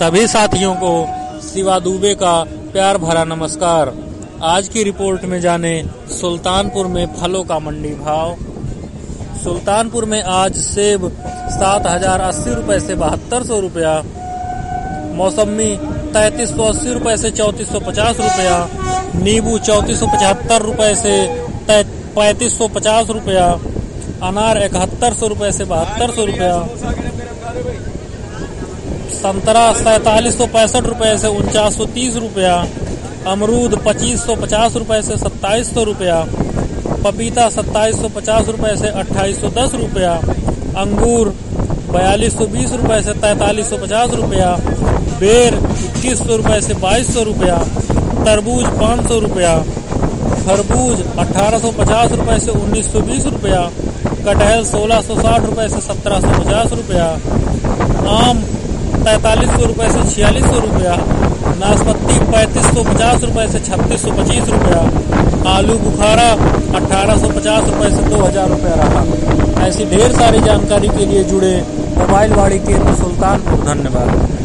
सभी साथियों को शिवा दुबे का प्यार भरा नमस्कार। आज की रिपोर्ट में जाने सुल्तानपुर में फलों का मंडी भाव। सुल्तानपुर में आज सेब 7,080 रुपए से 7,200 रुपया, मौसमी 3,380 रुपए से 3,450 रुपया, नींबू 3,475 रुपए से 3,550 रुपया, अनार 7,100 रुपए से 7,200 रुपया, संतरा 4,765 रुपए से 4,930 रुपया, अमरूद 2,550 रुपए से 2,700 रुपया, पपीता 2,750 रुपए से 2,810 रुपया, अंगूर 4,220 रुपए से 4,350 रुपया, बेर 2,100 रुपए से 2,200 रुपया, तरबूज 500 रुपया, खरबूज 1,850 रुपए से 1,920 रुपया, कटहल 1,660 रुपए से 1,750 रुपया, आम 4,300 रुपए से 4,600 रुपया, नाशपाती 3,550 रुपए से 3,625 रुपया, आलू बुखारा 1,850 रुपए से 2,000 रुपया रहा। ऐसी ढेर सारी जानकारी के लिए जुड़े मोबाइल वाड़ी केंद्र सुल्तानपुर। धन्यवाद।